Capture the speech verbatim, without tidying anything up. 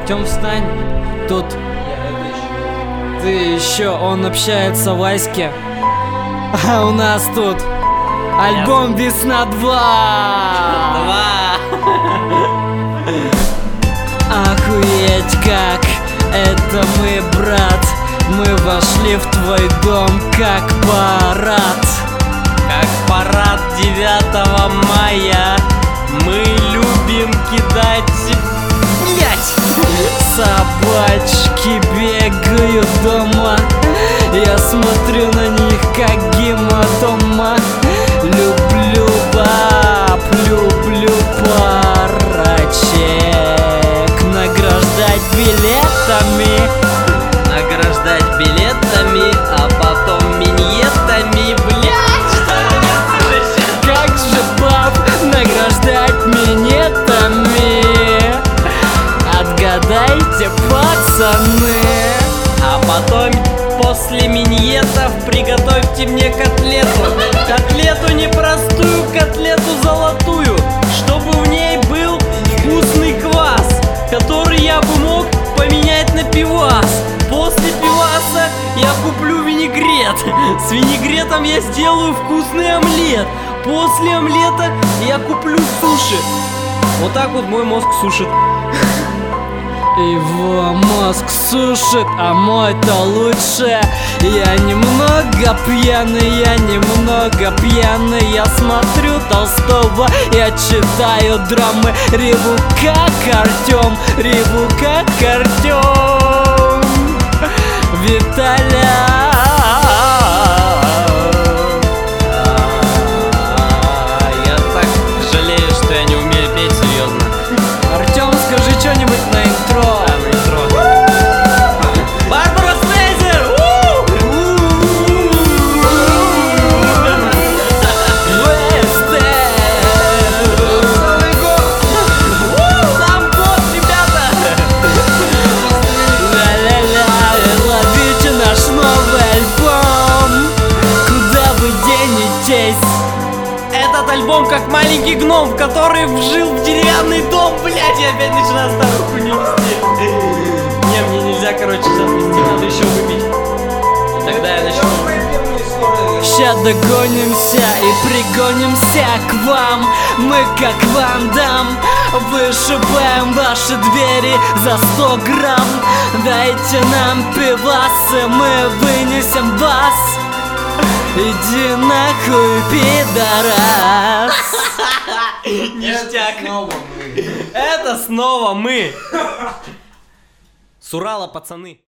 Артем, встань. Тут ты еще, он общается в Аське. А у нас тут альбом «Весна два». Два. Охуеть как, это мы, брат. Мы вошли в твой дом как парад. Как парад девятого мая. Мы любим кидать... Блять! Собачки бегают дома. Я смотрю на них как гематома. Люблю баб, люблю парочек. Награждать билетами. Награждать билетами, а потом миньетами, блять! Как же баб награждать минетами? Отгадайте, пацаны. А потом после миньетов приготовьте мне котлету. Котлету не простую, котлету золотую, чтобы в ней был вкусный квас, который я бы мог поменять на пивас. После пиваса я куплю винегрет. С винегретом я сделаю вкусный омлет. После омлета я куплю суши. Вот так вот мой мозг сушит. Его мозг сушит, а мой-то лучше. Я немного пьяный, я немного пьяный. Я смотрю Толстого, я читаю драмы. Реву как Артем, реву как Артем. Виталя. Я так жалею, что я не умею петь, серьезно. Артем, скажи что-нибудь на интро. Да, на интро. Барбара Стрейзер! Сам год, ребята! Ля-ля-ля, ловите наш новый альбом. Куда вы денетесь? Этот альбом как маленький гном, который вжил в деревянный дом. Блять, я опять начинаю старую хуйню вести. Не, мне нельзя, короче, сейчас вести, надо еще выпить. И тогда я начну. Ща догонимся и пригонимся к вам. Мы как Ван Дам вышибаем ваши двери за сто грамм. Дайте нам пивасы, мы вынесем вас. Иди нахуй, пидорас. Ништяк. Это снова мы. С Урала, пацаны.